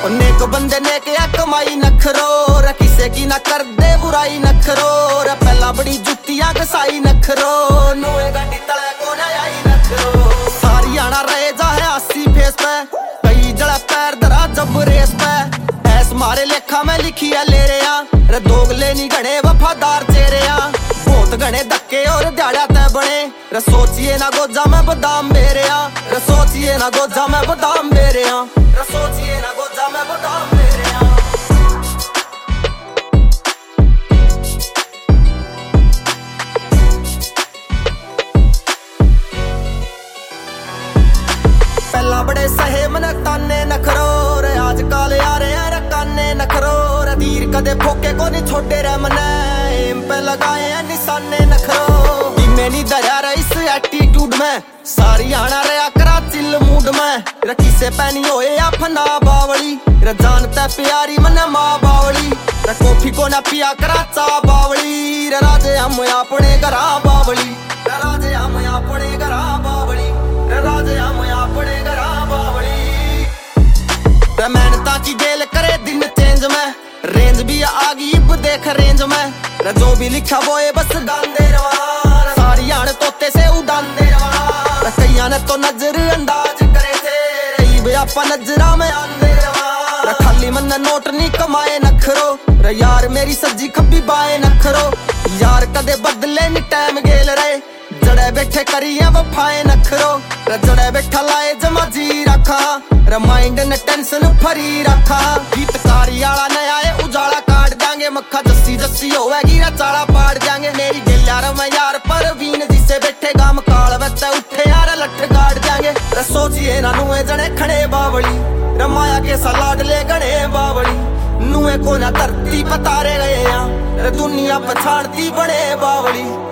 नेक बंदे ने क्या कमाई नखरो रे, किसे की ना कर दे बुराई नखरो रे। पहला बड़ी जुतियां घसाई नखरो, नुए गाड़ी तले को ना आई नखरो। सारी आना रहे जा है 80 फेस पे, कई जड़ा पैर दरा जब रेस पे। ऐस मारे लेखा में लिखी है ले रहे रे, दोगले नी घने वफादार चेहरे बहुत घने धक्के और दिहाड़ा तय बने रे। सोचिए ना गोजा में बादाम बेरे रे, सोचिए ना गोजा में बादाम बेरे रे, सोचिए ना गोजा में बादाम बेरे। पहला बड़े सहे मन ताने नखरो रे, आजकल आ रहे हैं रकाने नखरो रे। तीर कदे फोके को नहीं छोड़े रे मने, एम पे लगाए हैं निशाने नखरो। इमे नहीं दरिया रे इस एटीट्यूड में, सारी आना रे करा चिल मूड में रे। किसे पहनी होए या फना बावली रे, जानते प्यारी मने माँ बावली रे। कॉफी को ना पिया करा चा बावली रे, राजे हम अपने घरा बावली रे, राजे हम अपने घरा बावली रे, राजे हम अपने घरा बावली रे। मेहनता की जेल करे दिन चेंज में, रेंज भी आ गई अब देख रेंज में रे। जो भी लिखा वो ये बस डाल दे रवा, सारी आन तोते से उड़ान दे रवा रे। कईया ने तो नजर अंदाज करे थे रे, आपा नजरा में आंदे रवा रे। खाली मन नोट नहीं कमाए नखरो रे, यार मेरी सज्जी खब्बी बाए नखरो। यार कदे बदले नी टाइम गेल रे, जड़े बैठे करिए वफाए नखरो रे। जड़े बैठा लाए जमा जी रखा रे, माइंड ने टेंशन फरी रखा। गीतकारी आला नया है उजाला काट देंगे, मक्खा जस्सी जस्सी होवेगी रे चाला पाड़ देंगे। मेरी गिल यार मैं यार परवीन जिसे बैठे गाम काल वत्ते उठे यार लठ गाड़ देंगे रे। सोचिए ना नुए जने खड़े बावली रे, माया के सलाड ले गणे बावली। नुए को ना धरती पतारे गए रे, दुनिया पछाड़ती बड़े बावली।